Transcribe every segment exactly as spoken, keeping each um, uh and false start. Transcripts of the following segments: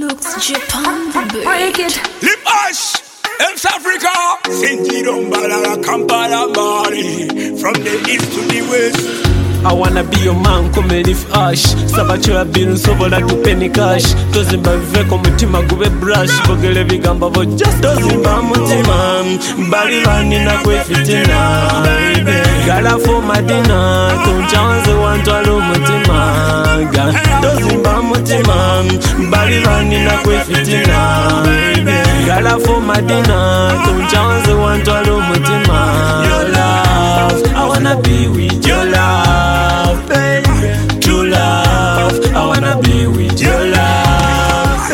Brooks Japan break it. Lip Ash, South Africa, Senti Dombala, Kampala, Mali, from the east to the west. I wanna be your man, come lift ash. Sabacho bill sobola to penny cash. Tozimba viveko mutima gube brush. Bogele bigamba bo just tozimba mutima. Bali vani na kwe fitina, baby. Gala for my dinner, tunchanze wantwalo mutima. Tozimba mutima. Bali vani na kwe fitina, baby. Gala for my dinner, tunchanze wantwalo mutima. Your love, I wanna be with your love, baby. True love, I wanna be with your love,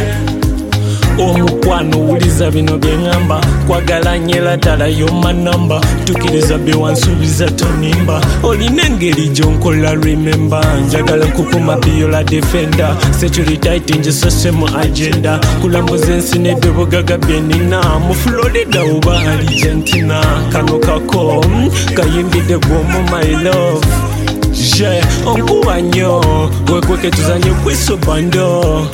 baby. Omukwano uliza bino byeŋŋamba kwagala nyela tala yoma namba tukiriza byewansuubiza tonimba olina engeri gyonkola remember njagala nkukuma biola defender security tight njisose mu agenda kulambuza ensi n'ebyobugaga byenina mu Florida oba Argentina kano kako kayimbidde gwomu my love je onkuba nnyo wekweke tuzanye kwiso bando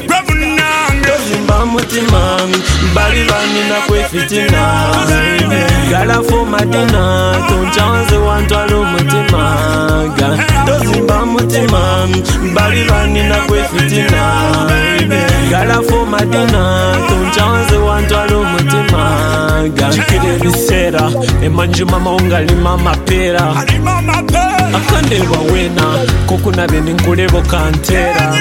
tozimba mutima bali banina kwe fitina gala for madina tunchanze wantwala omutima tozimba mutima bali banina kwe fitina gala for madina tunchanze wantwala omutima jikira ebiseera emanjuma mawungalima amapeera akandeba wena kokunabye ninkuleba okanteera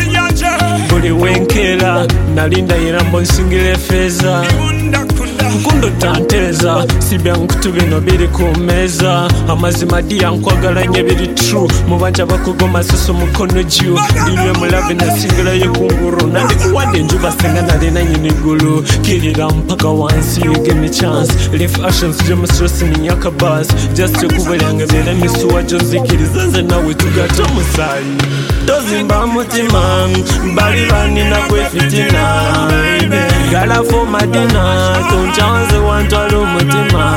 buli wenkera nalinda yirambo nsingira efeeza nkundo tanteeza sibya nkutu bino biri ku mmeeza amazima diya nkwagala nnyo biri true mubanja bakugoma susu mukono jyu ndinywe mulabe nasingirayo kunguru nandikuwadde enjuba senga nalina nyini ggulu kirira mpaka wansi you give me chance lift actions gyemustresi ninyaka bus just ekuba lyange beera misuwa gyonzikiriza nze nawe tugatta omusaayi tozimba mutima bali banina kwe fitina gala for madina tunchanze wantwala omutima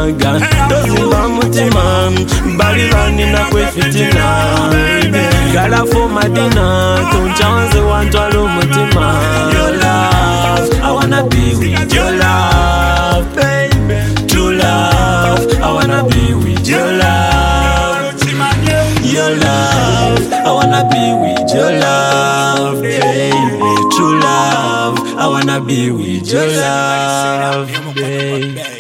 tozimba mutima bali banina kwe fitina gala for madina tunchanze wantwala omutima your love I wanna be with your love baby true love I wanna be with your love your love I wanna be with your love baby true love I wanna be with your love baby